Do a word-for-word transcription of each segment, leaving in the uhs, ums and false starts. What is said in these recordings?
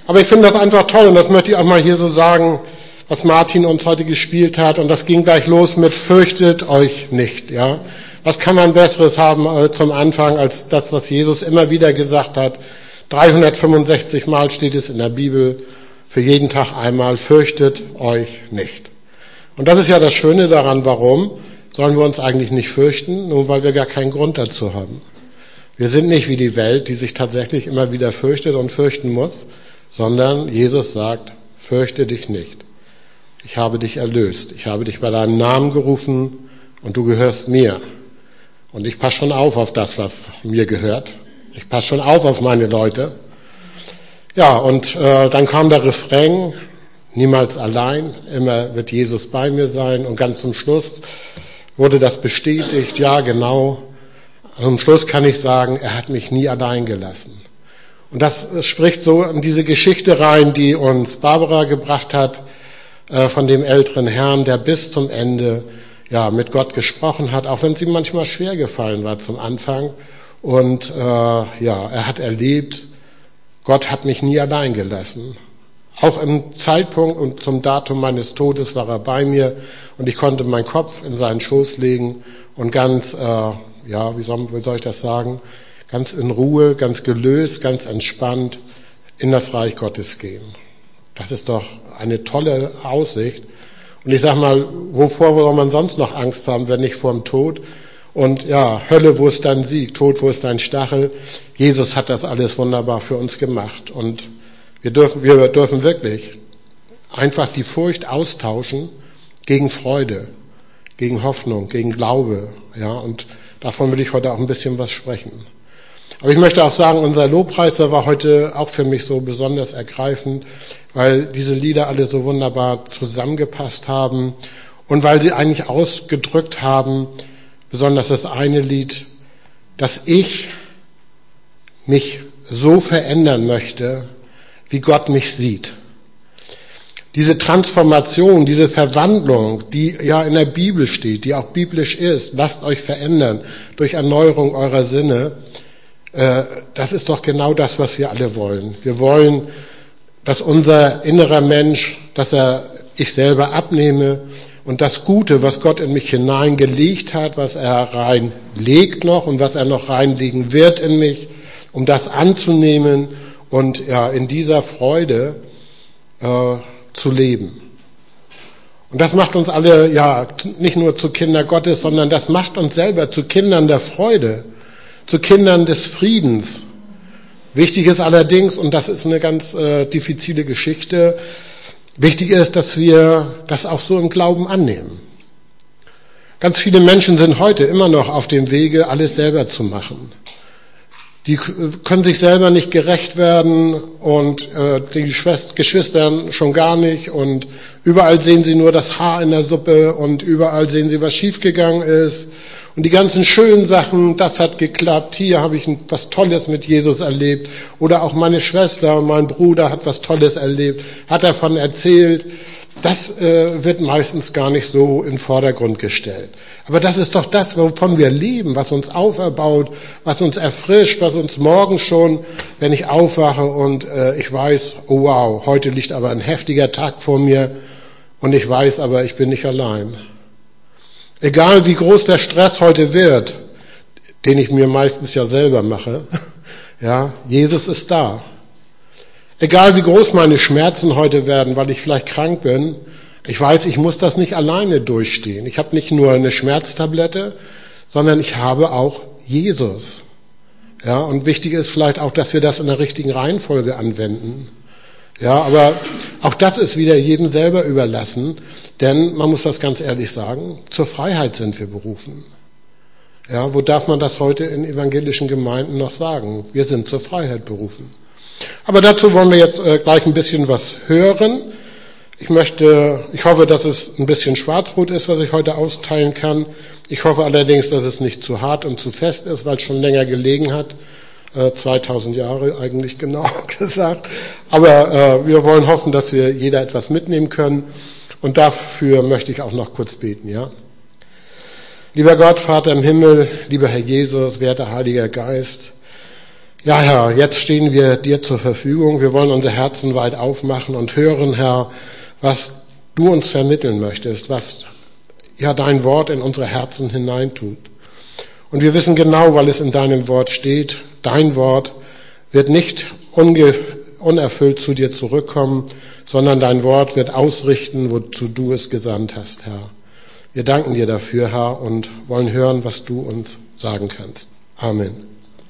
Aber ich finde das einfach toll und das möchte ich auch mal hier so sagen, was Martin uns heute gespielt hat. Und das ging gleich los mit fürchtet euch nicht. Ja, was kann man Besseres haben äh, zum Anfang als das, was Jesus immer wieder gesagt hat? dreihundertfünfundsechzig Mal steht es in der Bibel, für jeden Tag einmal, fürchtet euch nicht. Und das ist ja das Schöne daran. Warum sollen wir uns eigentlich nicht fürchten? Nur weil wir gar keinen Grund dazu haben. Wir sind nicht wie die Welt, die sich tatsächlich immer wieder fürchtet und fürchten muss, sondern Jesus sagt, fürchte dich nicht. Ich habe dich erlöst. Ich habe dich bei deinem Namen gerufen und du gehörst mir. Und ich passe schon auf auf das, was mir gehört. Ich passe schon auf auf meine Leute. Ja, und äh, dann kam der Refrain, niemals allein, immer wird Jesus bei mir sein. Und ganz zum Schluss wurde das bestätigt, ja genau. Zum Schluss kann ich sagen, er hat mich nie allein gelassen. Und das spricht so in diese Geschichte rein, die uns Barbara gebracht hat, äh, von dem älteren Herrn, der bis zum Ende ja mit Gott gesprochen hat, auch wenn es ihm manchmal schwer gefallen war zum Anfang. Und äh, ja, er hat erlebt, Gott hat mich nie allein gelassen. Auch im Zeitpunkt und zum Datum meines Todes war er bei mir und ich konnte meinen Kopf in seinen Schoß legen und ganz, äh, ja, wie soll, wie soll ich das sagen, ganz in Ruhe, ganz gelöst, ganz entspannt in das Reich Gottes gehen. Das ist doch eine tolle Aussicht. Und ich sag mal, wovor soll man sonst noch Angst haben, wenn nicht vor dem Tod? Und ja, Hölle, wo ist dein Sieg? Tod, wo ist dein Stachel? Jesus hat das alles wunderbar für uns gemacht. Und wir dürfen, wir dürfen wirklich einfach die Furcht austauschen gegen Freude, gegen Hoffnung, gegen Glaube. Ja, und davon will ich heute auch ein bisschen was sprechen. Aber ich möchte auch sagen, unser Lobpreis, der war heute auch für mich so besonders ergreifend, weil diese Lieder alle so wunderbar zusammengepasst haben und weil sie eigentlich ausgedrückt haben, besonders das eine Lied, dass ich mich so verändern möchte, wie Gott mich sieht. Diese Transformation, diese Verwandlung, die ja in der Bibel steht, die auch biblisch ist, lasst euch verändern durch Erneuerung eurer Sinne, äh, das ist doch genau das, was wir alle wollen. Wir wollen, dass unser innerer Mensch, dass er ich selber abnehme, und das Gute, was Gott in mich hineingelegt hat, was er reinlegt noch und was er noch reinlegen wird in mich, um das anzunehmen und ja in dieser Freude äh, zu leben. Und das macht uns alle ja nicht nur zu Kinder Gottes, sondern das macht uns selber zu Kindern der Freude, zu Kindern des Friedens. Wichtig ist allerdings, und das ist eine ganz äh, diffizile Geschichte, wichtig ist, dass wir das auch so im Glauben annehmen. Ganz viele Menschen sind heute immer noch auf dem Wege, alles selber zu machen. Die können sich selber nicht gerecht werden und äh, die Geschwister schon gar nicht und überall sehen sie nur das Haar in der Suppe und überall sehen sie, was schiefgegangen ist. Und die ganzen schönen Sachen, das hat geklappt, hier habe ich was Tolles mit Jesus erlebt. Oder auch meine Schwester und mein Bruder hat was Tolles erlebt, hat davon erzählt. Das äh, wird meistens gar nicht so in den Vordergrund gestellt. Aber das ist doch das, wovon wir leben, was uns auferbaut, was uns erfrischt, was uns morgen schon, wenn ich aufwache und äh, ich weiß, oh wow, heute liegt aber ein heftiger Tag vor mir und ich weiß aber, ich bin nicht allein. Egal wie groß der Stress heute wird, den ich mir meistens ja selber mache, ja, Jesus ist da. Egal wie groß meine Schmerzen heute werden, weil ich vielleicht krank bin, ich weiß, ich muss das nicht alleine durchstehen. Ich habe nicht nur eine Schmerztablette, sondern ich habe auch Jesus. Ja, und wichtig ist vielleicht auch, dass wir das in der richtigen Reihenfolge anwenden. Ja, aber auch das ist wieder jedem selber überlassen, denn man muss das ganz ehrlich sagen, zur Freiheit sind wir berufen. Ja, wo darf man das heute in evangelischen Gemeinden noch sagen? Wir sind zur Freiheit berufen. Aber dazu wollen wir jetzt äh, gleich ein bisschen was hören. Ich möchte, ich hoffe, dass es ein bisschen Schwarzbrot ist, was ich heute austeilen kann. Ich hoffe allerdings, dass es nicht zu hart und zu fest ist, weil es schon länger gelegen hat. Äh, zweitausend Jahre eigentlich genau gesagt. Aber äh, wir wollen hoffen, dass wir jeder etwas mitnehmen können. Und dafür möchte ich auch noch kurz beten, ja? Lieber Gott, Vater im Himmel, lieber Herr Jesus, werter Heiliger Geist, Ja, Herr, jetzt stehen wir dir zur Verfügung. Wir wollen unsere Herzen weit aufmachen und hören, Herr, was du uns vermitteln möchtest, was ja dein Wort in unsere Herzen hineintut. Und wir wissen genau, weil es in deinem Wort steht, dein Wort wird nicht unge- unerfüllt zu dir zurückkommen, sondern dein Wort wird ausrichten, wozu du es gesandt hast, Herr. Wir danken dir dafür, Herr, und wollen hören, was du uns sagen kannst. Amen.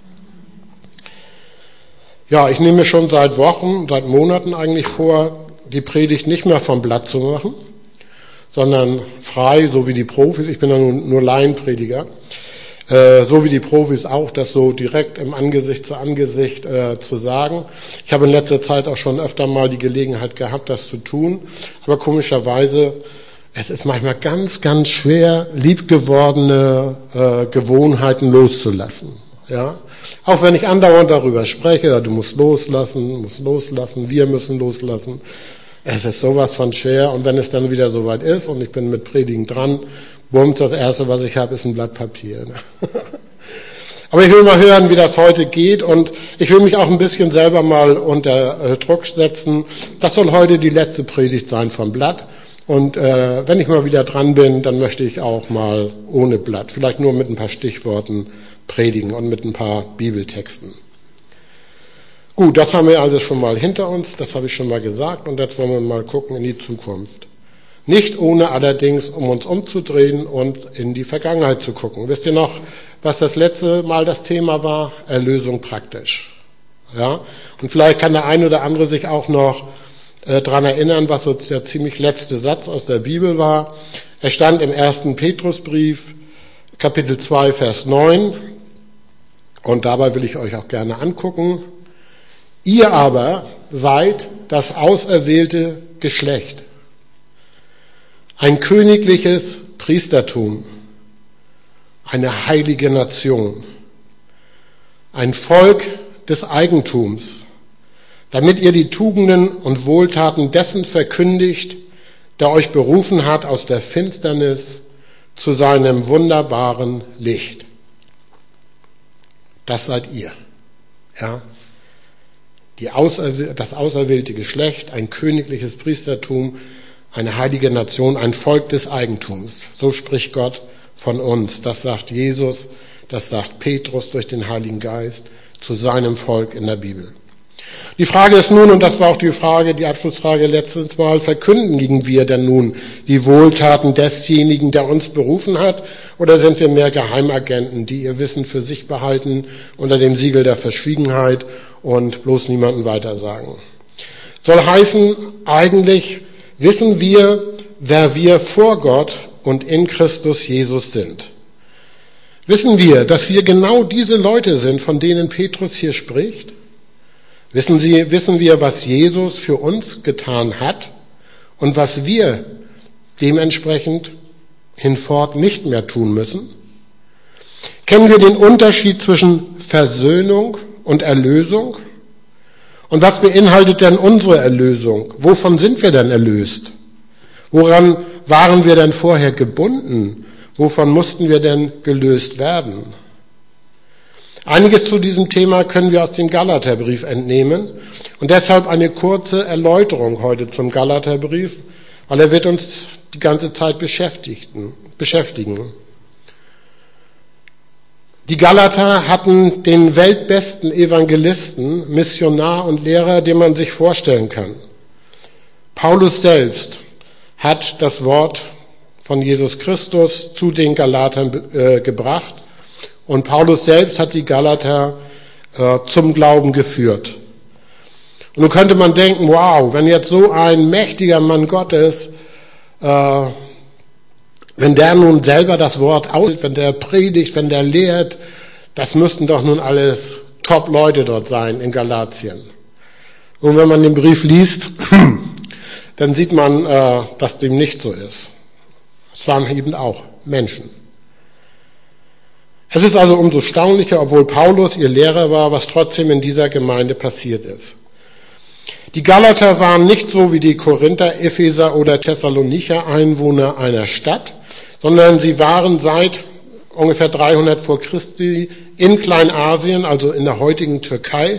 Ja, ich nehme mir schon seit Wochen, seit Monaten eigentlich vor, die Predigt nicht mehr vom Blatt zu machen, sondern frei, so wie die Profis. Ich bin ja nur, nur Laienprediger. Äh, so wie die Profis auch, das so direkt im Angesicht zu Angesicht äh, zu sagen. Ich habe in letzter Zeit auch schon öfter mal die Gelegenheit gehabt, das zu tun. Aber komischerweise, es ist manchmal ganz, ganz schwer, liebgewordene äh, Gewohnheiten loszulassen. Ja, auch wenn ich andauernd darüber spreche, ja, du musst loslassen, musst loslassen, wir müssen loslassen. Es ist sowas von schwer, und wenn es dann wieder soweit ist und ich bin mit Predigen dran, bums, das Erste, was ich habe, ist ein Blatt Papier. Aber ich will mal hören, wie das heute geht, und ich will mich auch ein bisschen selber mal unter Druck setzen. Das soll heute die letzte Predigt sein vom Blatt, und äh, wenn ich mal wieder dran bin, dann möchte ich auch mal ohne Blatt, vielleicht nur mit ein paar Stichworten predigen und mit ein paar Bibeltexten. Gut, das haben wir also schon mal hinter uns, das habe ich schon mal gesagt, und jetzt wollen wir mal gucken in die Zukunft. Nicht ohne allerdings, um uns umzudrehen und in die Vergangenheit zu gucken. Wisst ihr noch, was das letzte Mal das Thema war? Erlösung praktisch. Ja? Und vielleicht kann der eine oder andere sich auch noch äh, daran erinnern, was so der ziemlich letzte Satz aus der Bibel war. Er stand im ersten Petrusbrief, Kapitel zwei, Vers neun. Und dabei will ich euch auch gerne angucken. Ihr aber seid das auserwählte Geschlecht, ein königliches Priestertum, eine heilige Nation, ein Volk des Eigentums, damit ihr die Tugenden und Wohltaten dessen verkündigt, der euch berufen hat aus der Finsternis zu seinem wunderbaren Licht. Das seid ihr. Ja? Die Auserwäh- das auserwählte Geschlecht, ein königliches Priestertum, eine heilige Nation, ein Volk des Eigentums. So spricht Gott von uns. Das sagt Jesus, das sagt Petrus durch den Heiligen Geist zu seinem Volk in der Bibel. Die Frage ist nun, und das war auch die Frage, die Abschlussfrage letztes Mal, verkündigen wir denn nun die Wohltaten desjenigen, der uns berufen hat, oder sind wir mehr Geheimagenten, die ihr Wissen für sich behalten unter dem Siegel der Verschwiegenheit und bloß niemandem weitersagen? Soll heißen, eigentlich wissen wir, wer wir vor Gott und in Christus Jesus sind. Wissen wir, dass wir genau diese Leute sind, von denen Petrus hier spricht? Wissen Sie, wissen wir, was Jesus für uns getan hat und was wir dementsprechend hinfort nicht mehr tun müssen? Kennen wir den Unterschied zwischen Versöhnung und Erlösung? Und was beinhaltet denn unsere Erlösung? Wovon sind wir denn erlöst? Woran waren wir denn vorher gebunden? Wovon mussten wir denn gelöst werden? Einiges zu diesem Thema können wir aus dem Galaterbrief entnehmen und deshalb eine kurze Erläuterung heute zum Galaterbrief, weil er wird uns die ganze Zeit beschäftigen. beschäftigen. Die Galater hatten den weltbesten Evangelisten, Missionar und Lehrer, den man sich vorstellen kann. Paulus selbst hat das Wort von Jesus Christus zu den Galatern äh, gebracht. Und Paulus selbst hat die Galater äh, zum Glauben geführt. Und nun könnte man denken, wow, wenn jetzt so ein mächtiger Mann Gottes, äh, wenn der nun selber das Wort aus, wenn der predigt, wenn der lehrt, das müssten doch nun alles Top-Leute dort sein in Galatien. Und wenn man den Brief liest, dann sieht man, äh, dass dem nicht so ist. Es waren eben auch Menschen. Es ist also umso erstaunlicher, obwohl Paulus ihr Lehrer war, was trotzdem in dieser Gemeinde passiert ist. Die Galater waren nicht so wie die Korinther, Epheser oder Thessalonicher Einwohner einer Stadt, sondern sie waren seit ungefähr dreihundert vor Christi in Kleinasien, also in der heutigen Türkei,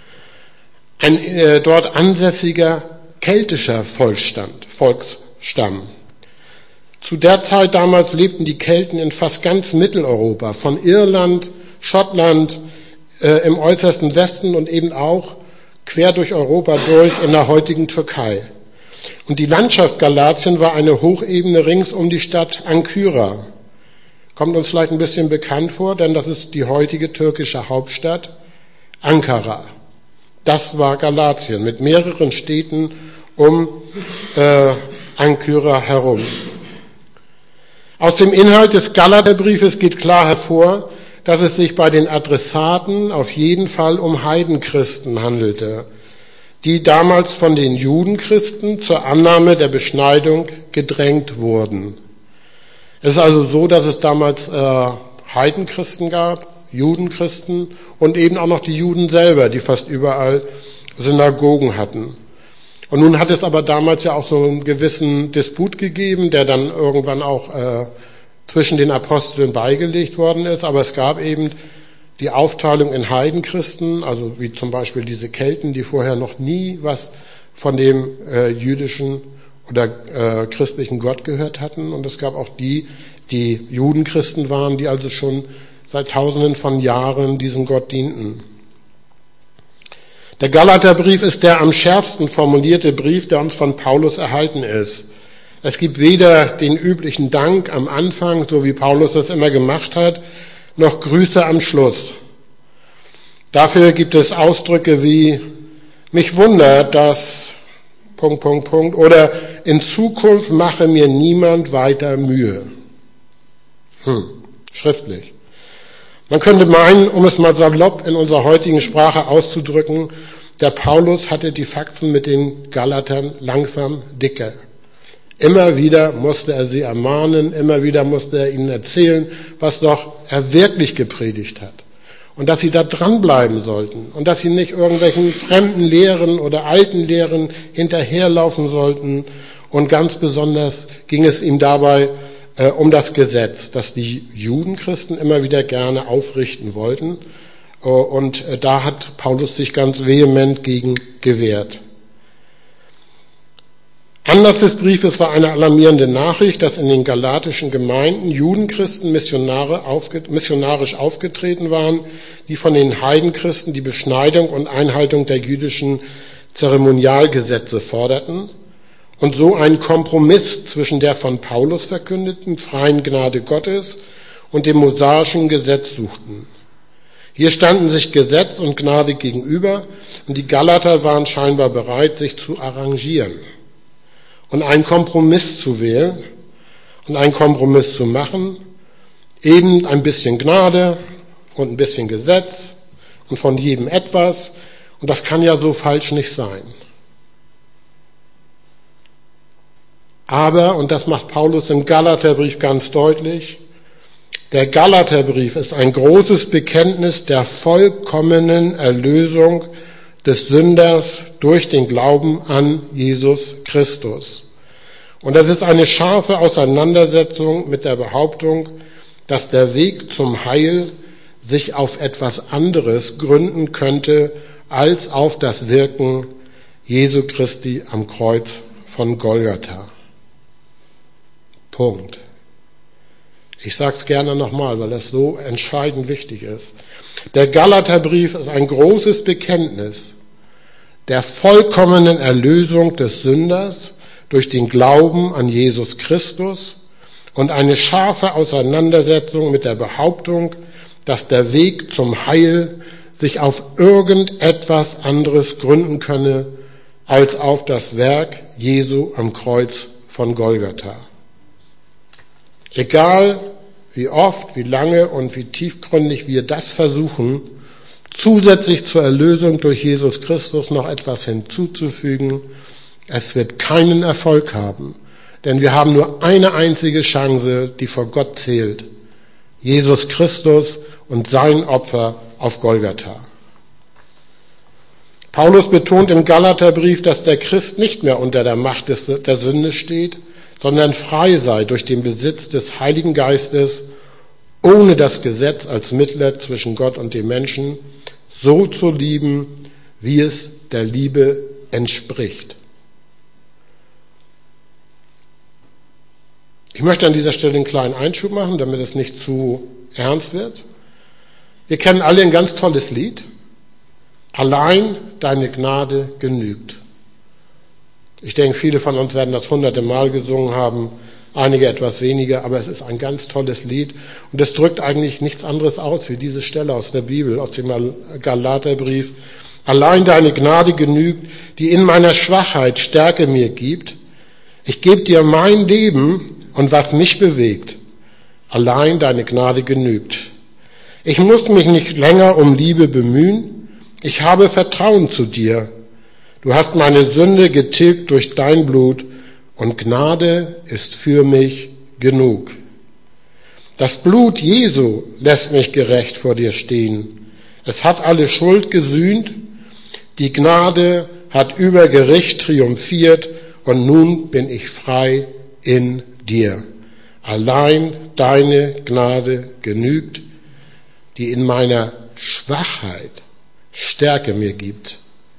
ein äh, dort ansässiger keltischer Volksstand, Volksstamm. Zu der Zeit damals lebten die Kelten in fast ganz Mitteleuropa, von Irland, Schottland, äh, im äußersten Westen und eben auch quer durch Europa durch in der heutigen Türkei. Und die Landschaft Galatien war eine Hochebene rings um die Stadt Ankyra. Kommt uns vielleicht ein bisschen bekannt vor, denn das ist die heutige türkische Hauptstadt Ankara. Das war Galatien mit mehreren Städten um äh, Ankyra herum. Aus dem Inhalt des Galaterbriefes geht klar hervor, dass es sich bei den Adressaten auf jeden Fall um Heidenchristen handelte, die damals von den Judenchristen zur Annahme der Beschneidung gedrängt wurden. Es ist also so, dass es damals äh, Heidenchristen gab, Judenchristen und eben auch noch die Juden selber, die fast überall Synagogen hatten. Und nun hat es aber damals ja auch so einen gewissen Disput gegeben, der dann irgendwann auch äh, zwischen den Aposteln beigelegt worden ist. Aber es gab eben die Aufteilung in Heidenchristen, also wie zum Beispiel diese Kelten, die vorher noch nie was von dem äh, jüdischen oder äh, christlichen Gott gehört hatten. Und es gab auch die, die Judenchristen waren, die also schon seit Tausenden von Jahren diesem Gott dienten. Der Galaterbrief ist der am schärfsten formulierte Brief, der uns von Paulus erhalten ist. Es gibt weder den üblichen Dank am Anfang, so wie Paulus das immer gemacht hat, noch Grüße am Schluss. Dafür gibt es Ausdrücke wie, mich wundert, dass, Punkt, Punkt, Punkt, oder in Zukunft mache mir niemand weiter Mühe. Hm, schriftlich. Man könnte meinen, um es mal salopp in unserer heutigen Sprache auszudrücken, der Paulus hatte die Faxen mit den Galatern langsam dicker. Immer wieder musste er sie ermahnen, immer wieder musste er ihnen erzählen, was doch er wirklich gepredigt hat. Und dass sie da dranbleiben sollten und dass sie nicht irgendwelchen fremden Lehren oder alten Lehren hinterherlaufen sollten. Und ganz besonders ging es ihm dabei äh, um das Gesetz, das die Judenchristen immer wieder gerne aufrichten wollten. Äh, und äh, da hat Paulus sich ganz vehement gegen gewehrt. Anlass des Briefes war eine alarmierende Nachricht, dass in den galatischen Gemeinden Judenchristen Missionare aufge, missionarisch aufgetreten waren, die von den Heidenchristen die Beschneidung und Einhaltung der jüdischen Zeremonialgesetze forderten und so einen Kompromiss zwischen der von Paulus verkündeten freien Gnade Gottes und dem mosaischen Gesetz suchten. Hier standen sich Gesetz und Gnade gegenüber und die Galater waren scheinbar bereit, sich zu arrangieren und einen Kompromiss zu wählen und einen Kompromiss zu machen, eben ein bisschen Gnade und ein bisschen Gesetz und von jedem etwas. Und das kann ja so falsch nicht sein. Aber, und das macht Paulus im Galaterbrief ganz deutlich, der Galaterbrief ist ein großes Bekenntnis der vollkommenen Erlösung des Sünders durch den Glauben an Jesus Christus. Und das ist eine scharfe Auseinandersetzung mit der Behauptung, dass der Weg zum Heil sich auf etwas anderes gründen könnte, als auf das Wirken Jesu Christi am Kreuz von Golgatha. Punkt. Ich sage es gerne nochmal, weil das so entscheidend wichtig ist. Der Galaterbrief ist ein großes Bekenntnis der vollkommenen Erlösung des Sünders durch den Glauben an Jesus Christus und eine scharfe Auseinandersetzung mit der Behauptung, dass der Weg zum Heil sich auf irgendetwas anderes gründen könne, als auf das Werk Jesu am Kreuz von Golgatha. Egal wie oft, wie lange und wie tiefgründig wir das versuchen, zusätzlich zur Erlösung durch Jesus Christus noch etwas hinzuzufügen, es wird keinen Erfolg haben, denn wir haben nur eine einzige Chance, die vor Gott zählt: Jesus Christus und sein Opfer auf Golgatha. Paulus betont im Galaterbrief, dass der Christ nicht mehr unter der Macht des, der Sünde steht, sondern frei sei durch den Besitz des Heiligen Geistes ohne das Gesetz als Mittler zwischen Gott und dem Menschen, so zu lieben, wie es der Liebe entspricht. Ich möchte an dieser Stelle einen kleinen Einschub machen, damit es nicht zu ernst wird. Wir kennen alle ein ganz tolles Lied. Allein deine Gnade genügt. Ich denke, viele von uns werden das hunderte Mal gesungen haben, einige etwas weniger, aber es ist ein ganz tolles Lied und es drückt eigentlich nichts anderes aus wie diese Stelle aus der Bibel, aus dem Galaterbrief. Allein deine Gnade genügt, die in meiner Schwachheit Stärke mir gibt. Ich gebe dir mein Leben und was mich bewegt. Allein deine Gnade genügt. Ich muss mich nicht länger um Liebe bemühen. Ich habe Vertrauen zu dir. Du hast meine Sünde getilgt durch dein Blut und Gnade ist für mich genug. Das Blut Jesu lässt mich gerecht vor dir stehen. Es hat alle Schuld gesühnt. Die Gnade hat über Gericht triumphiert und nun bin ich frei in dir. Allein deine Gnade genügt, die in meiner Schwachheit Stärke mir gibt.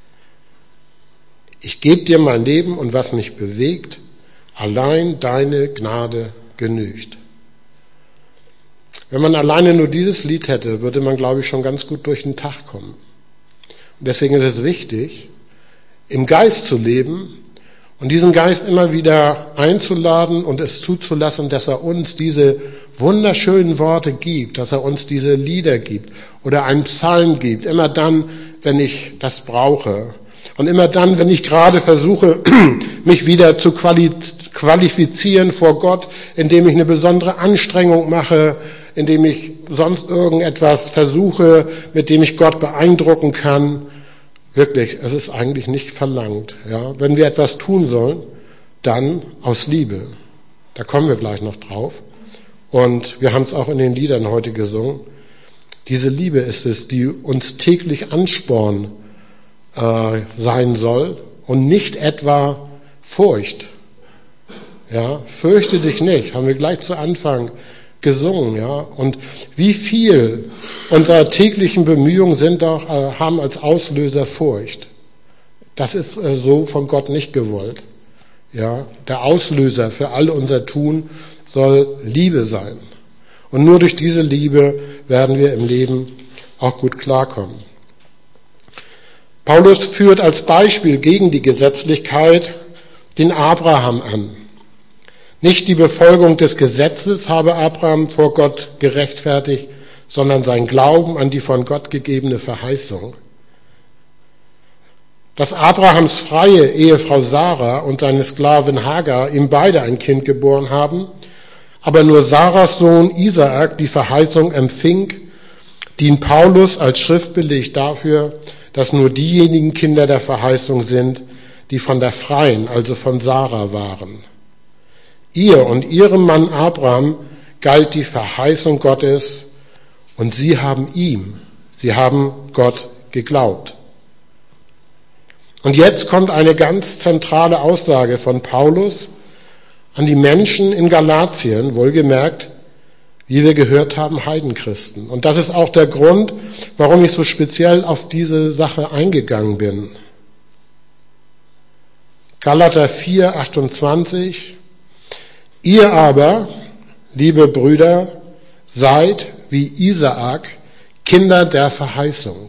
Ich gebe dir mein Leben und was mich bewegt, allein deine Gnade genügt. Wenn man alleine nur dieses Lied hätte, würde man, glaube ich, schon ganz gut durch den Tag kommen. Und deswegen ist es wichtig, im Geist zu leben und diesen Geist immer wieder einzuladen und es zuzulassen, dass er uns diese wunderschönen Worte gibt, dass er uns diese Lieder gibt oder einen Psalm gibt, immer dann, wenn ich das brauche. Und immer dann, wenn ich gerade versuche, mich wieder zu qualifizieren vor Gott, indem ich eine besondere Anstrengung mache, indem ich sonst irgendetwas versuche, mit dem ich Gott beeindrucken kann. Wirklich, es ist eigentlich nicht verlangt. Ja? Wenn wir etwas tun sollen, dann aus Liebe. Da kommen wir gleich noch drauf. Und wir haben es auch in den Liedern heute gesungen. Diese Liebe ist es, die uns täglich Ansporn äh, sein soll und nicht etwa Furcht. Ja, fürchte dich nicht, haben wir gleich zu Anfang gesungen, ja. Und wie viel unserer täglichen Bemühungen sind doch, äh, haben als Auslöser Furcht. Das ist äh, so von Gott nicht gewollt. Ja, der Auslöser für all unser Tun soll Liebe sein. Und nur durch diese Liebe werden wir im Leben auch gut klarkommen. Paulus führt als Beispiel gegen die Gesetzlichkeit den Abraham an. Nicht die Befolgung des Gesetzes habe Abraham vor Gott gerechtfertigt, sondern sein Glauben an die von Gott gegebene Verheißung. Dass Abrahams freie Ehefrau Sarah und seine Sklavin Hagar ihm beide ein Kind geboren haben, aber nur Sarahs Sohn Isaak die Verheißung empfing, dient Paulus als Schriftbeleg dafür, dass nur diejenigen Kinder der Verheißung sind, die von der Freien, also von Sarah waren. Ihr und ihrem Mann Abraham galt die Verheißung Gottes und sie haben ihm, sie haben Gott geglaubt. Und jetzt kommt eine ganz zentrale Aussage von Paulus an die Menschen in Galatien, wohlgemerkt, wie wir gehört haben, Heidenchristen. Und das ist auch der Grund, warum ich so speziell auf diese Sache eingegangen bin. Galater vier, achtundzwanzig. Ihr aber, liebe Brüder, seid wie Isaak, Kinder der Verheißung.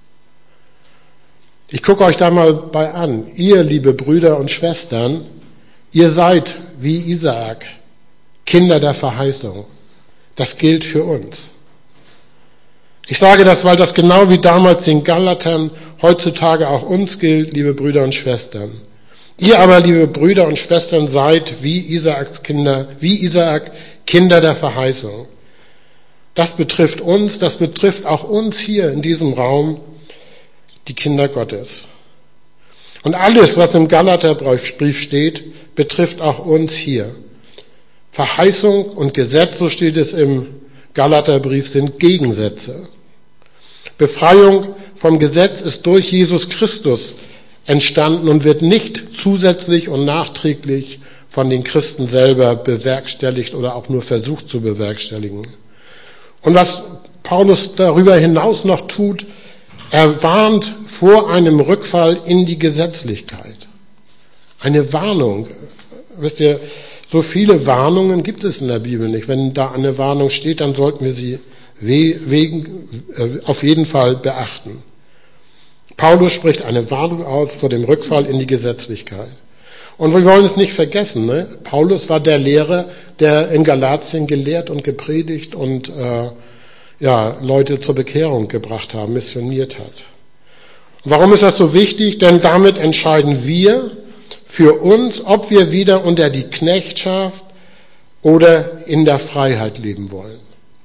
Ich gucke euch da mal bei an. Ihr, liebe Brüder und Schwestern, ihr seid wie Isaak, Kinder der Verheißung. Das gilt für uns. Ich sage das, weil das genau wie damals den Galatern heutzutage auch uns gilt, liebe Brüder und Schwestern. Ihr aber, liebe Brüder und Schwestern, seid wie Isaaks Kinder, wie Isaak, Kinder der Verheißung. Das betrifft uns, das betrifft auch uns hier in diesem Raum, die Kinder Gottes. Und alles, was im Galaterbrief steht, betrifft auch uns hier. Verheißung und Gesetz, so steht es im Galaterbrief, sind Gegensätze. Befreiung vom Gesetz ist durch Jesus Christus entstanden und wird nicht zusätzlich und nachträglich von den Christen selber bewerkstelligt oder auch nur versucht zu bewerkstelligen. Und was Paulus darüber hinaus noch tut, er warnt vor einem Rückfall in die Gesetzlichkeit. Eine Warnung. Wisst ihr, so viele Warnungen gibt es in der Bibel nicht. Wenn da eine Warnung steht, dann sollten wir sie wegen, äh, auf jeden Fall beachten. Paulus spricht eine Warnung aus vor dem Rückfall in die Gesetzlichkeit. Und wir wollen es nicht vergessen, ne? Paulus war der Lehrer, der in Galatien gelehrt und gepredigt und äh, ja, Leute zur Bekehrung gebracht haben, missioniert hat. Warum ist das so wichtig? Denn damit entscheiden wir für uns, ob wir wieder unter die Knechtschaft oder in der Freiheit leben wollen.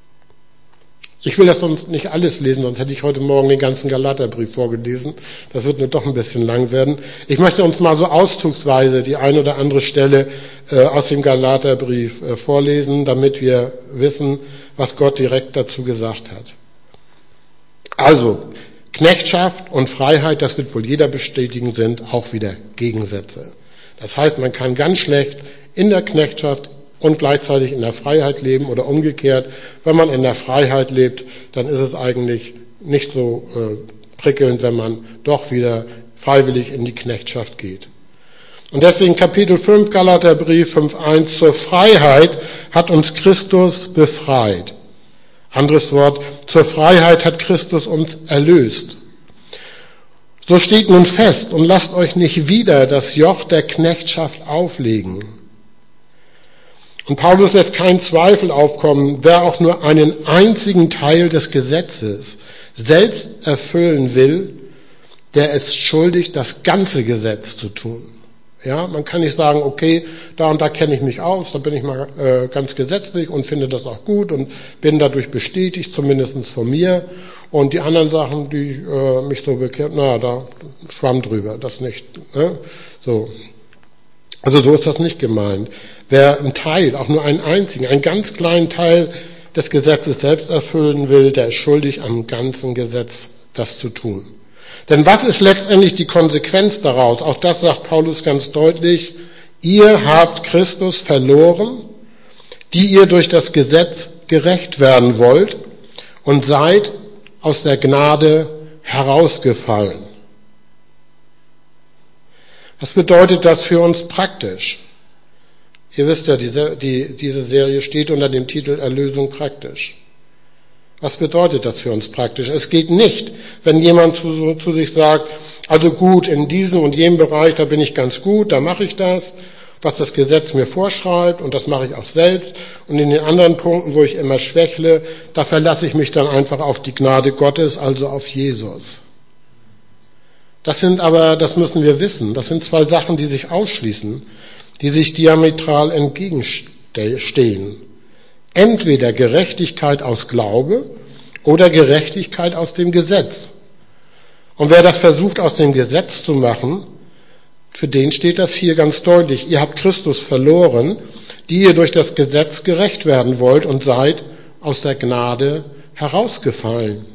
Ich will das sonst nicht alles lesen, sonst hätte ich heute Morgen den ganzen Galaterbrief vorgelesen. Das wird nur doch ein bisschen lang werden. Ich möchte uns mal so auszugsweise die ein oder andere Stelle äh, aus dem Galaterbrief äh, vorlesen, damit wir wissen, was Gott direkt dazu gesagt hat. Also, Knechtschaft und Freiheit, das wird wohl jeder bestätigen, sind auch wieder Gegensätze. Das heißt, man kann ganz schlecht in der Knechtschaft und gleichzeitig in der Freiheit leben oder umgekehrt. Wenn man in der Freiheit lebt, dann ist es eigentlich nicht so äh, prickelnd, wenn man doch wieder freiwillig in die Knechtschaft geht. Und deswegen Kapitel fünf, Galaterbrief fünf eins, zur Freiheit hat uns Christus befreit. Anderes Wort, zur Freiheit hat Christus uns erlöst. So steht nun fest und lasst euch nicht wieder das Joch der Knechtschaft auflegen. Und Paulus lässt keinen Zweifel aufkommen, wer auch nur einen einzigen Teil des Gesetzes selbst erfüllen will, der ist schuldig, das ganze Gesetz zu tun. Ja, man kann nicht sagen, okay, da und da kenne ich mich aus, da bin ich mal äh, ganz gesetzlich und finde das auch gut und bin dadurch bestätigt, zumindest von mir. Und die anderen Sachen, die äh, mich so bekehrt, na, da schwamm drüber, das nicht. Ne? So. Also so ist das nicht gemeint. Wer einen Teil, auch nur einen einzigen, einen ganz kleinen Teil des Gesetzes selbst erfüllen will, der ist schuldig, am ganzen Gesetz das zu tun. Denn was ist letztendlich die Konsequenz daraus? Auch das sagt Paulus ganz deutlich. Ihr habt Christus verloren, die ihr durch das Gesetz gerecht werden wollt und seid aus der Gnade herausgefallen. Was bedeutet das für uns praktisch? Ihr wisst ja, diese, die, diese Serie steht unter dem Titel Erlösung praktisch. Was bedeutet das für uns praktisch? Es geht nicht, wenn jemand zu, zu sich sagt, also gut, in diesem und jenem Bereich, da bin ich ganz gut, da mache ich das, was das Gesetz mir vorschreibt und das mache ich auch selbst. Und in den anderen Punkten, wo ich immer schwächle, da verlasse ich mich dann einfach auf die Gnade Gottes, also auf Jesus. Das sind aber, das müssen wir wissen, das sind zwei Sachen, die sich ausschließen, die sich diametral entgegenstehen. Entweder Gerechtigkeit aus Glaube oder Gerechtigkeit aus dem Gesetz. Und wer das versucht, aus dem Gesetz zu machen, für den steht das hier ganz deutlich. Ihr habt Christus verloren, die ihr durch das Gesetz gerecht werden wollt und seid aus der Gnade herausgefallen.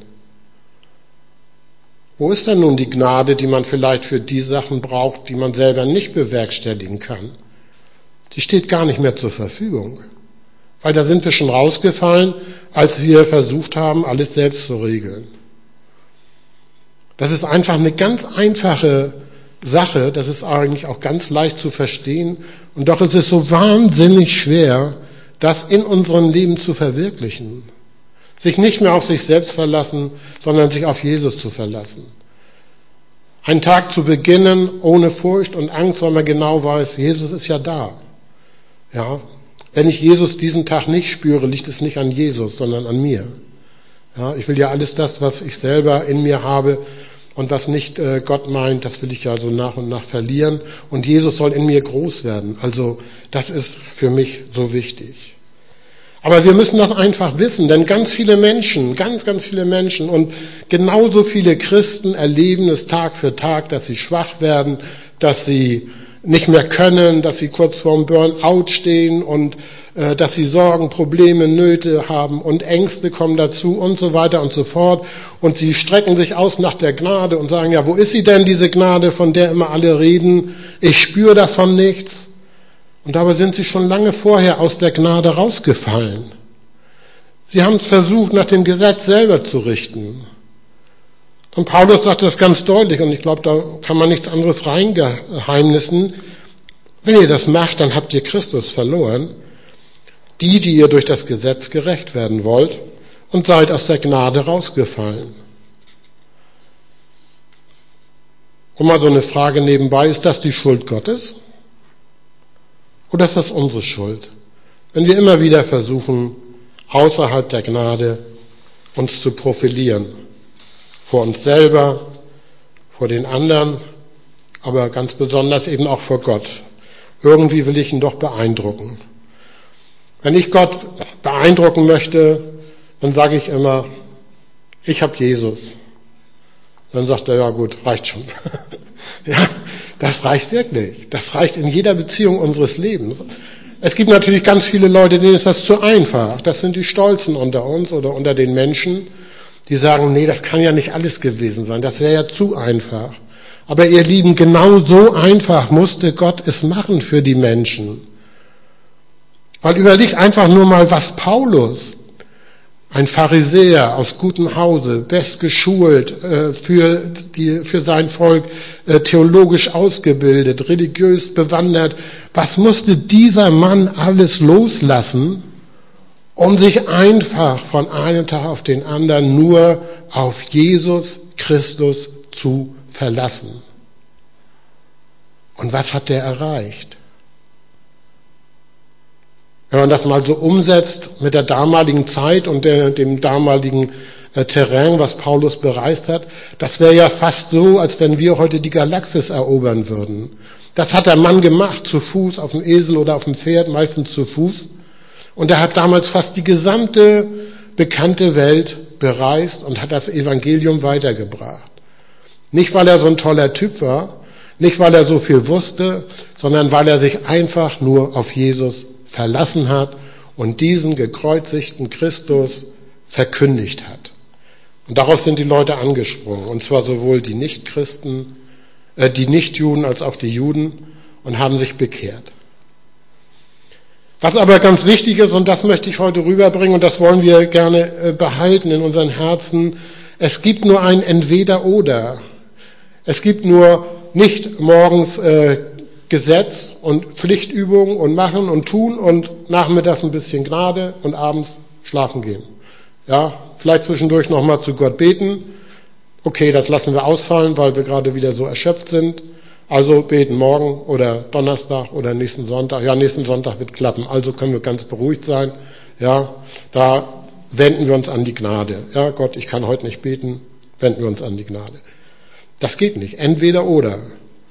Wo ist denn nun die Gnade, die man vielleicht für die Sachen braucht, die man selber nicht bewerkstelligen kann? Die steht gar nicht mehr zur Verfügung. Weil da sind wir schon rausgefallen, als wir versucht haben, alles selbst zu regeln. Das ist einfach eine ganz einfache Sache, das ist eigentlich auch ganz leicht zu verstehen. Und doch ist es so wahnsinnig schwer, das in unserem Leben zu verwirklichen. Sich nicht mehr auf sich selbst verlassen, sondern sich auf Jesus zu verlassen. Einen Tag zu beginnen ohne Furcht und Angst, weil man genau weiß, Jesus ist ja da. Ja, wenn ich Jesus diesen Tag nicht spüre, liegt es nicht an Jesus, sondern an mir. Ja, ich will ja alles das, was ich selber in mir habe und was nicht äh, Gott meint, das will ich ja so nach und nach verlieren. Und Jesus soll in mir groß werden. Also das ist für mich so wichtig. Aber wir müssen das einfach wissen, denn ganz viele Menschen, ganz, ganz viele Menschen und genauso viele Christen erleben es Tag für Tag, dass sie schwach werden, dass sie nicht mehr können, dass sie kurz vorm Burnout stehen und äh, dass sie Sorgen, Probleme, Nöte haben und Ängste kommen dazu und so weiter und so fort. Und sie strecken sich aus nach der Gnade und sagen, ja, wo ist sie denn, diese Gnade, von der immer alle reden? Ich spüre davon nichts. Und dabei sind sie schon lange vorher aus der Gnade rausgefallen. Sie haben es versucht, nach dem Gesetz selber zu richten. Und Paulus sagt das ganz deutlich, und ich glaube, da kann man nichts anderes reingeheimnissen. Wenn ihr das macht, dann habt ihr Christus verloren. Die, die ihr durch das Gesetz gerecht werden wollt, und seid aus der Gnade rausgefallen. Und mal so eine Frage nebenbei, ist das die Schuld Gottes? Oder ist das unsere Schuld? Wenn wir immer wieder versuchen, außerhalb der Gnade uns zu profilieren. Vor uns selber, vor den anderen, aber ganz besonders eben auch vor Gott. Irgendwie will ich ihn doch beeindrucken. Wenn ich Gott beeindrucken möchte, dann sage ich immer, ich habe Jesus. Dann sagt er, ja gut, reicht schon. Ja, das reicht wirklich. Das reicht in jeder Beziehung unseres Lebens. Es gibt natürlich ganz viele Leute, denen ist das zu einfach. Das sind die Stolzen unter uns oder unter den Menschen, die sagen, nee, das kann ja nicht alles gewesen sein. Das wäre ja zu einfach. Aber ihr Lieben, genau so einfach musste Gott es machen für die Menschen. Weil überlegt einfach nur mal, was Paulus, ein Pharisäer aus gutem Hause, bestgeschult, äh, für, die, für sein Volk äh, theologisch ausgebildet, religiös bewandert, was musste dieser Mann alles loslassen, um sich einfach von einem Tag auf den anderen nur auf Jesus Christus zu verlassen? Und was hat der erreicht? Wenn man das mal so umsetzt mit der damaligen Zeit und der, dem damaligen äh, Terrain, was Paulus bereist hat, das wäre ja fast so, als wenn wir heute die Galaxis erobern würden. Das hat der Mann gemacht, zu Fuß, auf dem Esel oder auf dem Pferd, meistens zu Fuß. Und er hat damals fast die gesamte bekannte Welt bereist und hat das Evangelium weitergebracht. Nicht, weil er so ein toller Typ war, nicht, weil er so viel wusste, sondern weil er sich einfach nur auf Jesus verlassen hat und diesen gekreuzigten Christus verkündigt hat. Und darauf sind die Leute angesprungen, und zwar sowohl die Nichtchristen, äh, die Nichtjuden als auch die Juden, und haben sich bekehrt. Was aber ganz wichtig ist, und das möchte ich heute rüberbringen, und das wollen wir gerne äh, behalten in unseren Herzen, es gibt nur ein Entweder-Oder. Es gibt nur nicht morgens äh, Gesetz und Pflichtübungen und machen und tun und nachmittags ein bisschen Gnade und abends schlafen gehen. Ja, vielleicht zwischendurch nochmal zu Gott beten. Okay, das lassen wir ausfallen, weil wir gerade wieder so erschöpft sind. Also beten morgen oder Donnerstag oder nächsten Sonntag. Ja, nächsten Sonntag wird klappen. Also können wir ganz beruhigt sein. Ja, da wenden wir uns an die Gnade. Ja, Gott, ich kann heute nicht beten. Wenden wir uns an die Gnade. Das geht nicht. Entweder oder.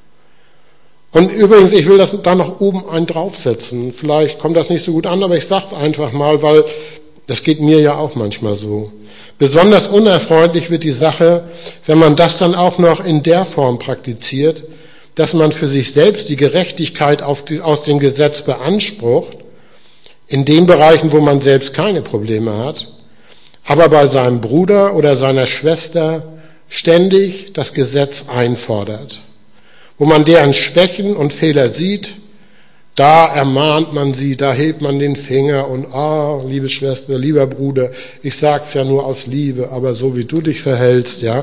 Und übrigens, ich will das da noch oben einen draufsetzen. Vielleicht kommt das nicht so gut an, aber ich sag's einfach mal, weil das geht mir ja auch manchmal so. Besonders unerfreulich wird die Sache, wenn man das dann auch noch in der Form praktiziert, dass man für sich selbst die Gerechtigkeit auf die, aus dem Gesetz beansprucht, in den Bereichen, wo man selbst keine Probleme hat, aber bei seinem Bruder oder seiner Schwester ständig das Gesetz einfordert. Wo man deren Schwächen und Fehler sieht, da ermahnt man sie, da hebt man den Finger und, ah, oh, liebe Schwester, lieber Bruder, ich sag's ja nur aus Liebe, aber so wie du dich verhältst, ja.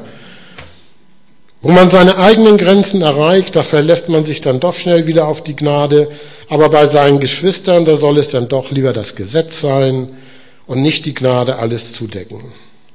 Wo man seine eigenen Grenzen erreicht, da verlässt man sich dann doch schnell wieder auf die Gnade, aber bei seinen Geschwistern, da soll es dann doch lieber das Gesetz sein und nicht die Gnade alles zudecken.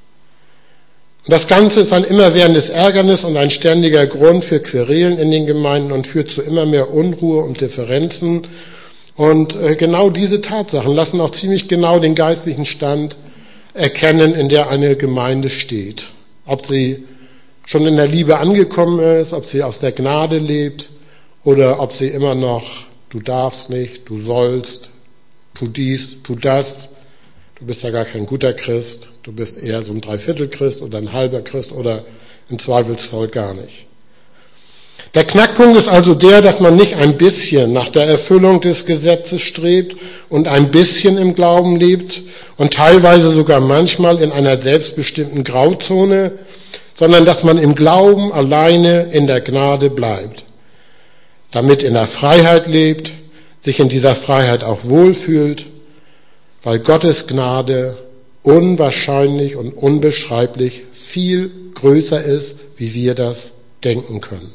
Das Ganze ist ein immerwährendes Ärgernis und ein ständiger Grund für Querelen in den Gemeinden und führt zu immer mehr Unruhe und Differenzen. Und genau diese Tatsachen lassen auch ziemlich genau den geistlichen Stand erkennen, in der eine Gemeinde steht. Ob sie schon in der Liebe angekommen ist, ob sie aus der Gnade lebt oder ob sie immer noch, du darfst nicht, du sollst, tu dies, tu das. Du bist ja gar kein guter Christ, du bist eher so ein Dreiviertel-Christ oder ein halber Christ oder im Zweifelsfall gar nicht. Der Knackpunkt ist also der, dass man nicht ein bisschen nach der Erfüllung des Gesetzes strebt und ein bisschen im Glauben lebt und teilweise sogar manchmal in einer selbstbestimmten Grauzone, sondern dass man im Glauben alleine in der Gnade bleibt, damit in der Freiheit lebt, sich in dieser Freiheit auch wohlfühlt, weil Gottes Gnade unwahrscheinlich und unbeschreiblich viel größer ist, wie wir das denken können.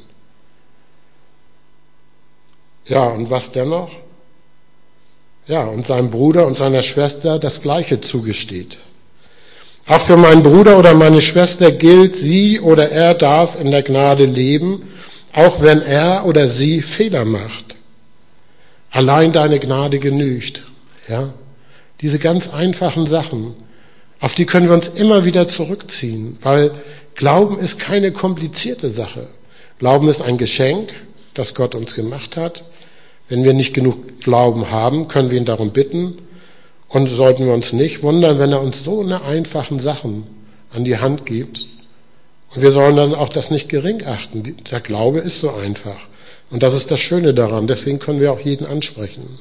Ja, und was dennoch? Ja, und seinem Bruder und seiner Schwester das Gleiche zugesteht. Auch für meinen Bruder oder meine Schwester gilt, sie oder er darf in der Gnade leben, auch wenn er oder sie Fehler macht. Allein deine Gnade genügt. Ja? Diese ganz einfachen Sachen, auf die können wir uns immer wieder zurückziehen, weil Glauben ist keine komplizierte Sache. Glauben ist ein Geschenk, das Gott uns gemacht hat. Wenn wir nicht genug Glauben haben, können wir ihn darum bitten und sollten wir uns nicht wundern, wenn er uns so eine einfachen Sachen an die Hand gibt. Und wir sollen dann auch das nicht gering achten. Der Glaube ist so einfach. Und das ist das Schöne daran. Deswegen können wir auch jeden ansprechen.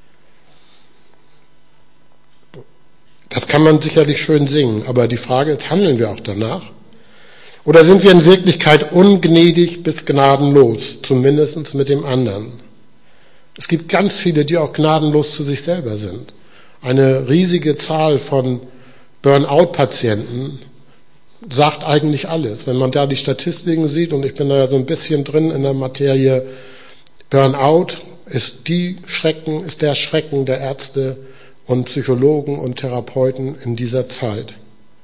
Das kann man sicherlich schön singen, aber die Frage ist, handeln wir auch danach? Oder sind wir in Wirklichkeit ungnädig bis gnadenlos, zumindest mit dem anderen? Es gibt ganz viele, die auch gnadenlos zu sich selber sind. Eine riesige Zahl von Burnout-Patienten sagt eigentlich alles. Wenn man da die Statistiken sieht, und ich bin da ja so ein bisschen drin in der Materie, Burnout ist die Schrecken, ist der Schrecken der Ärzte und Psychologen und Therapeuten in dieser Zeit.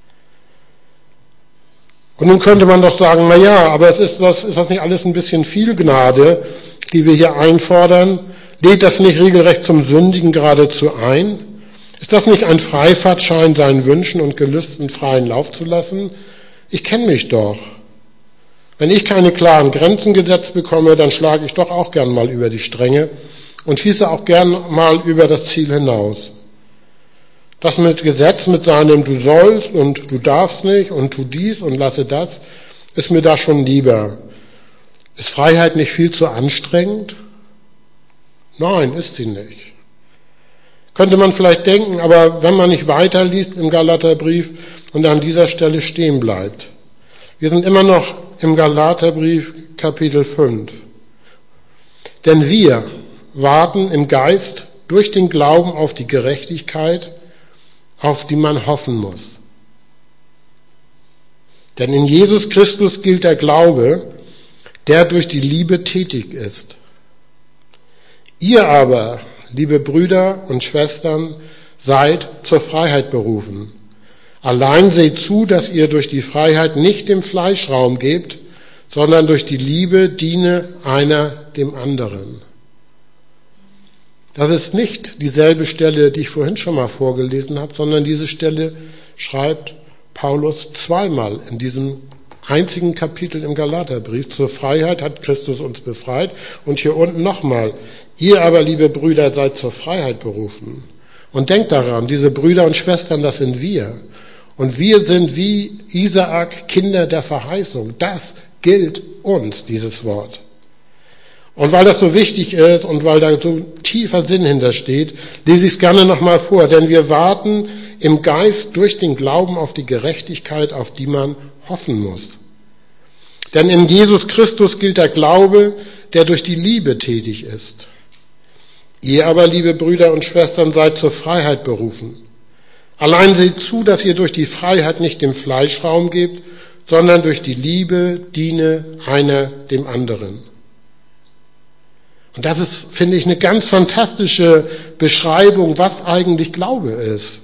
Und nun könnte man doch sagen, na ja, aber es ist das, ist das nicht alles ein bisschen viel Gnade, die wir hier einfordern? Lädt das nicht regelrecht zum Sündigen geradezu ein? Ist das nicht ein Freifahrtschein, seinen Wünschen und Gelüsten freien Lauf zu lassen? Ich kenne mich doch. Wenn ich keine klaren Grenzen gesetzt bekomme, dann schlage ich doch auch gern mal über die Stränge und schieße auch gern mal über das Ziel hinaus. Das mit Gesetz, mit seinem du sollst und du darfst nicht und tu dies und lasse das, ist mir da schon lieber. Ist Freiheit nicht viel zu anstrengend? Nein, ist sie nicht. Könnte man vielleicht denken, aber wenn man nicht weiterliest im Galaterbrief und an dieser Stelle stehen bleibt. Wir sind immer noch im Galaterbrief Kapitel fünf. Denn wir warten im Geist durch den Glauben auf die Gerechtigkeit, auf die man hoffen muss. Denn in Jesus Christus gilt der Glaube, der durch die Liebe tätig ist. Ihr aber, liebe Brüder und Schwestern, seid zur Freiheit berufen. Allein seht zu, dass ihr durch die Freiheit nicht dem Fleisch Raum gebt, sondern durch die Liebe diene einer dem anderen. Das ist nicht dieselbe Stelle, die ich vorhin schon mal vorgelesen habe, sondern diese Stelle schreibt Paulus zweimal in diesem einzigen Kapitel im Galaterbrief. Zur Freiheit hat Christus uns befreit. Und hier unten nochmal, ihr aber, liebe Brüder, seid zur Freiheit berufen. Und denkt daran, diese Brüder und Schwestern, das sind wir. Und wir sind wie Isaak Kinder der Verheißung. Das gilt uns, dieses Wort. Und weil das so wichtig ist und weil da so tiefer Sinn hintersteht, lese ich es gerne nochmal vor. Denn wir warten im Geist durch den Glauben auf die Gerechtigkeit, auf die man hoffen muss. Denn in Jesus Christus gilt der Glaube, der durch die Liebe tätig ist. Ihr aber, liebe Brüder und Schwestern, seid zur Freiheit berufen. Allein seht zu, dass ihr durch die Freiheit nicht dem Fleisch Raum gebt, sondern durch die Liebe diene einer dem anderen. Und das ist, finde ich, eine ganz fantastische Beschreibung, was eigentlich Glaube ist.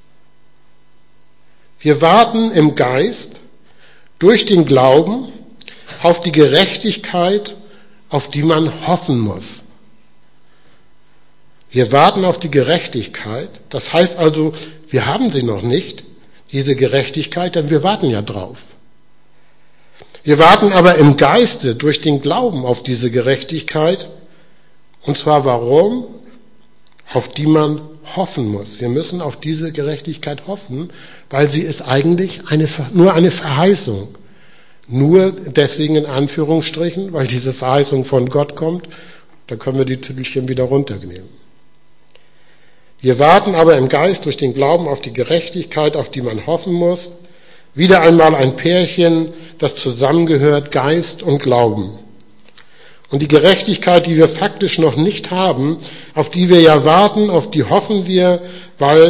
Wir warten im Geist durch den Glauben auf die Gerechtigkeit, auf die man hoffen muss. Wir warten auf die Gerechtigkeit. Das heißt also, wir haben sie noch nicht, diese Gerechtigkeit, denn wir warten ja drauf. Wir warten aber im Geiste durch den Glauben auf diese Gerechtigkeit. Und zwar warum? Auf die man hoffen muss. Wir müssen auf diese Gerechtigkeit hoffen, weil sie ist eigentlich eine, nur eine Verheißung. Nur deswegen in Anführungsstrichen, weil diese Verheißung von Gott kommt, da können wir die Tüdelchen wieder runternehmen. Wir warten aber im Geist durch den Glauben auf die Gerechtigkeit, auf die man hoffen muss. Wieder einmal ein Pärchen, das zusammengehört, Geist und Glauben. Und die Gerechtigkeit, die wir faktisch noch nicht haben, auf die wir ja warten, auf die hoffen wir, weil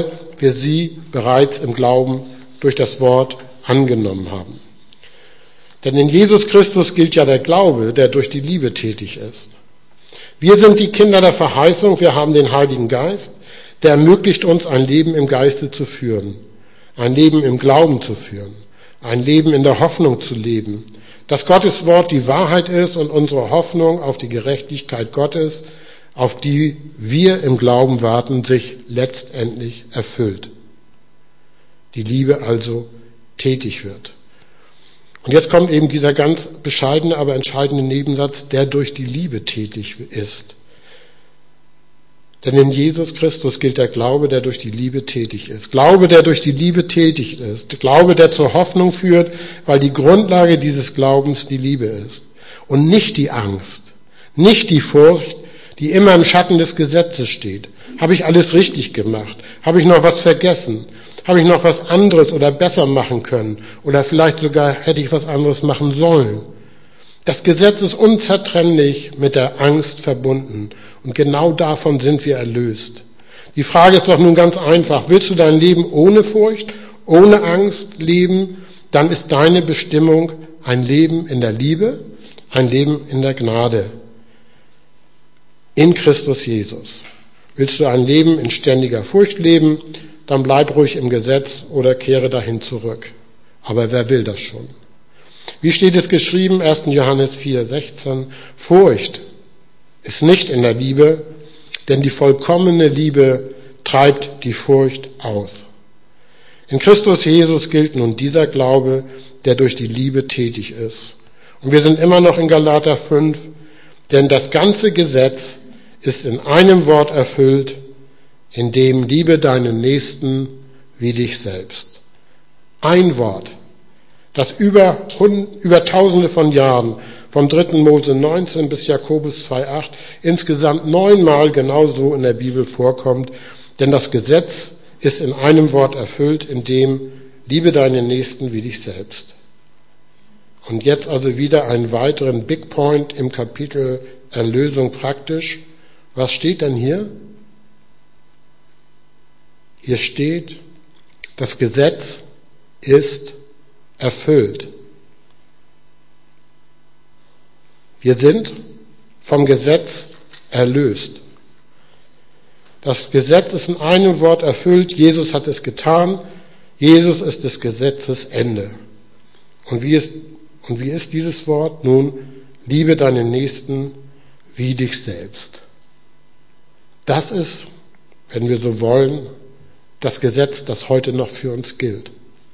wir sie bereits im Glauben durch das Wort angenommen haben. Denn in Jesus Christus gilt ja der Glaube, der durch die Liebe tätig ist. Wir sind die Kinder der Verheißung, wir haben den Heiligen Geist, der ermöglicht uns, ein Leben im Geiste zu führen, ein Leben im Glauben zu führen, ein Leben in der Hoffnung zu leben, dass Gottes Wort die Wahrheit ist und unsere Hoffnung auf die Gerechtigkeit Gottes, auf die wir im Glauben warten, sich letztendlich erfüllt. Die Liebe also tätig wird. Und jetzt kommt eben dieser ganz bescheidene, aber entscheidende Nebensatz, der durch die Liebe tätig ist. Denn in Jesus Christus gilt der Glaube, der durch die Liebe tätig ist. Glaube, der durch die Liebe tätig ist. Glaube, der zur Hoffnung führt, weil die Grundlage dieses Glaubens die Liebe ist. Und nicht die Angst, nicht die Furcht, die immer im Schatten des Gesetzes steht. Habe ich alles richtig gemacht? Habe ich noch was vergessen? Habe ich noch was anderes oder besser machen können? Oder vielleicht sogar hätte ich was anderes machen sollen? Das Gesetz ist unzertrennlich mit der Angst verbunden. Und genau davon sind wir erlöst. Die Frage ist doch nun ganz einfach. Willst du dein Leben ohne Furcht, ohne Angst leben? Dann ist deine Bestimmung ein Leben in der Liebe, ein Leben in der Gnade. In Christus Jesus. Willst du ein Leben in ständiger Furcht leben? Dann bleib ruhig im Gesetz oder kehre dahin zurück. Aber wer will das schon? Wie steht es geschrieben? erster Johannes vier, sechzehn. Furcht ist nicht in der Liebe, denn die vollkommene Liebe treibt die Furcht aus. In Christus Jesus gilt nun dieser Glaube, der durch die Liebe tätig ist. Und wir sind immer noch in Galater fünf, denn das ganze Gesetz ist in einem Wort erfüllt, in dem liebe deinen Nächsten wie dich selbst. Ein Wort, das über, über tausende von Jahren, vom dritten Mose neunzehn bis Jakobus zwei acht, insgesamt neunmal genauso in der Bibel vorkommt, denn das Gesetz ist in einem Wort erfüllt, in dem liebe deinen Nächsten wie dich selbst. Und jetzt also wieder einen weiteren Big Point im Kapitel Erlösung praktisch. Was steht denn hier? Hier steht, das Gesetz ist erfüllt. Wir sind vom Gesetz erlöst. Das Gesetz ist in einem Wort erfüllt. Jesus hat es getan. Jesus ist des Gesetzes Ende. Und wie ist, und wie ist dieses Wort? Nun, liebe deinen Nächsten wie dich selbst. Das ist, wenn wir so wollen, das Gesetz, das heute noch für uns gilt.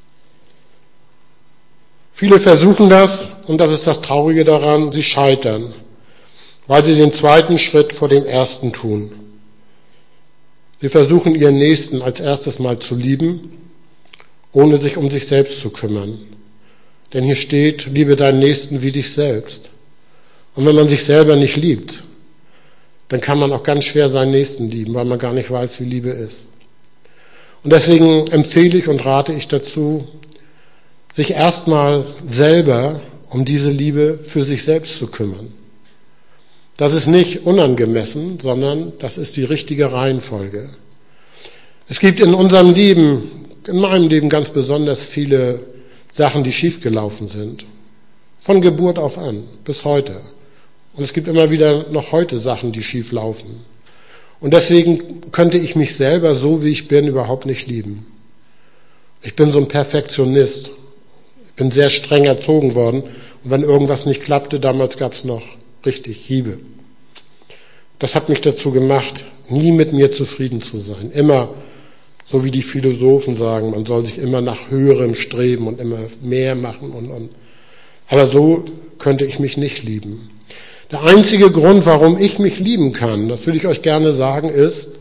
Viele versuchen das, und das ist das Traurige daran, sie scheitern, weil sie den zweiten Schritt vor dem ersten tun. Sie versuchen ihren Nächsten als erstes mal zu lieben, ohne sich um sich selbst zu kümmern. Denn hier steht, liebe deinen Nächsten wie dich selbst. Und wenn man sich selber nicht liebt, dann kann man auch ganz schwer seinen Nächsten lieben, weil man gar nicht weiß, wie Liebe ist. Und deswegen empfehle ich und rate ich dazu, sich erstmal selber um diese Liebe für sich selbst zu kümmern. Das ist nicht unangemessen, sondern das ist die richtige Reihenfolge. Es gibt in unserem Leben, in meinem Leben ganz besonders viele Sachen, die schiefgelaufen sind. Von Geburt auf an, bis heute. Und es gibt immer wieder noch heute Sachen, die schief laufen. Und deswegen könnte ich mich selber, so wie ich bin, überhaupt nicht lieben. Ich bin so ein Perfektionist. Ich bin sehr streng erzogen worden. Und wenn irgendwas nicht klappte, damals gab es noch richtig Hiebe. Das hat mich dazu gemacht, nie mit mir zufrieden zu sein. Immer, so wie die Philosophen sagen, man soll sich immer nach Höherem streben und immer mehr machen. Und, und. Aber so könnte ich mich nicht lieben. Der einzige Grund, warum ich mich lieben kann, das will ich euch gerne sagen, ist,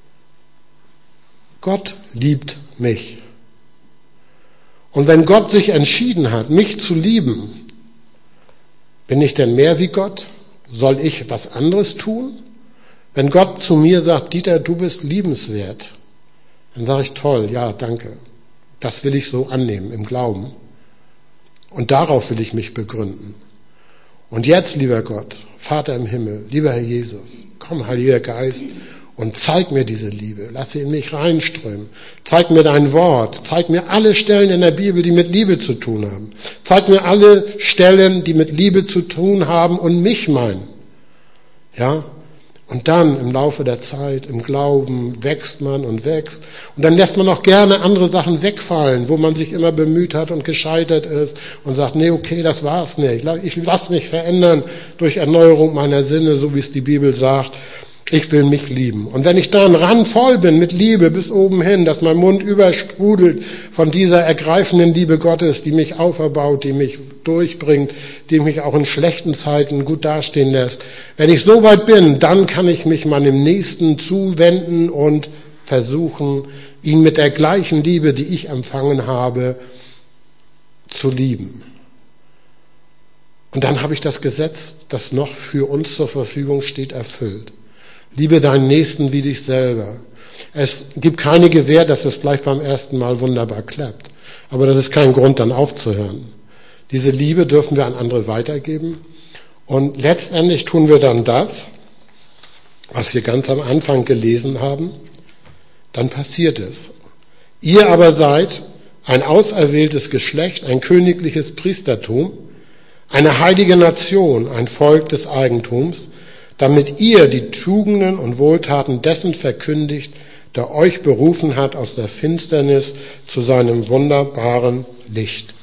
Gott liebt mich. Und wenn Gott sich entschieden hat, mich zu lieben, bin ich denn mehr wie Gott? Soll ich was anderes tun? Wenn Gott zu mir sagt, Dieter, du bist liebenswert, dann sage ich, toll, ja, danke. Das will ich so annehmen im Glauben. Und darauf will ich mich begründen. Und jetzt, lieber Gott, Vater im Himmel, lieber Herr Jesus, komm, Heiliger Geist, und zeig mir diese Liebe. Lass sie in mich reinströmen. Zeig mir dein Wort. Zeig mir alle Stellen in der Bibel, die mit Liebe zu tun haben. Zeig mir alle Stellen, die mit Liebe zu tun haben und mich meinen. Ja? Und dann im Laufe der Zeit, im Glauben, wächst man und wächst. Und dann lässt man auch gerne andere Sachen wegfallen, wo man sich immer bemüht hat und gescheitert ist und sagt, nee, okay, das war's nicht. Ich lasse mich verändern durch Erneuerung meiner Sinne, so wie es die Bibel sagt. Ich will mich lieben. Und wenn ich dann randvoll bin mit Liebe bis oben hin, dass mein Mund übersprudelt von dieser ergreifenden Liebe Gottes, die mich auferbaut, die mich durchbringt, die mich auch in schlechten Zeiten gut dastehen lässt. Wenn ich so weit bin, dann kann ich mich meinem Nächsten zuwenden und versuchen, ihn mit der gleichen Liebe, die ich empfangen habe, zu lieben. Und dann habe ich das Gesetz, das noch für uns zur Verfügung steht, erfüllt. Liebe deinen Nächsten wie dich selber. Es gibt keine Gewähr, dass es gleich beim ersten Mal wunderbar klappt. Aber das ist kein Grund, dann aufzuhören. Diese Liebe dürfen wir an andere weitergeben. Und letztendlich tun wir dann das, was wir ganz am Anfang gelesen haben. Dann passiert es. Ihr aber seid ein auserwähltes Geschlecht, ein königliches Priestertum, eine heilige Nation, ein Volk des Eigentums, damit ihr die Tugenden und Wohltaten dessen verkündigt, der euch berufen hat aus der Finsternis zu seinem wunderbaren Licht.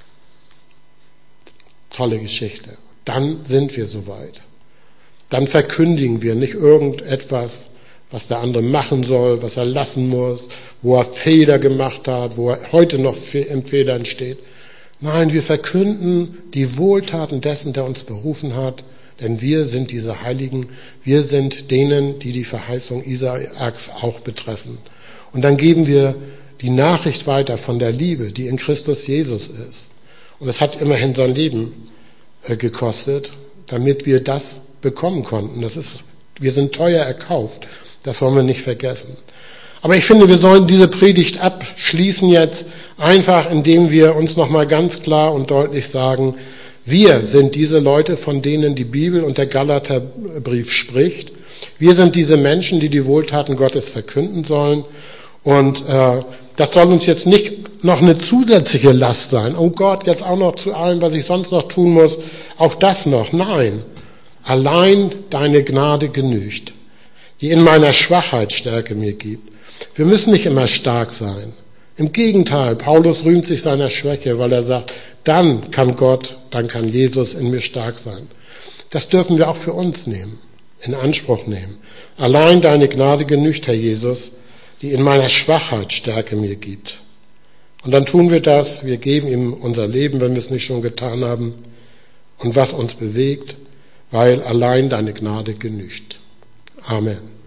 Tolle Geschichte. Dann sind wir soweit. Dann verkündigen wir nicht irgendetwas, was der andere machen soll, was er lassen muss, wo er Fehler gemacht hat, wo er heute noch im Fehlern steht. Nein, wir verkünden die Wohltaten dessen, der uns berufen hat. Denn wir sind diese Heiligen, wir sind denen, die die Verheißung Isaaks auch betreffen. Und dann geben wir die Nachricht weiter von der Liebe, die in Christus Jesus ist. Und es hat immerhin sein Leben äh, gekostet, damit wir das bekommen konnten. Das ist, wir sind teuer erkauft, das wollen wir nicht vergessen. Aber ich finde, wir sollen diese Predigt abschließen jetzt einfach, indem wir uns nochmal ganz klar und deutlich sagen, wir sind diese Leute, von denen die Bibel und der Galaterbrief spricht. Wir sind diese Menschen, die die Wohltaten Gottes verkünden sollen. Und äh, das soll uns jetzt nicht noch eine zusätzliche Last sein. Oh Gott, jetzt auch noch zu allem, was ich sonst noch tun muss, auch das noch. Nein, allein deine Gnade genügt, die in meiner Schwachheit Stärke mir gibt. Wir müssen nicht immer stark sein. Im Gegenteil, Paulus rühmt sich seiner Schwäche, weil er sagt, dann kann Gott, dann kann Jesus in mir stark sein. Das dürfen wir auch für uns nehmen, in Anspruch nehmen. Allein deine Gnade genügt, Herr Jesus, die in meiner Schwachheit Stärke mir gibt. Und dann tun wir das, wir geben ihm unser Leben, wenn wir es nicht schon getan haben, und was uns bewegt, weil allein deine Gnade genügt. Amen.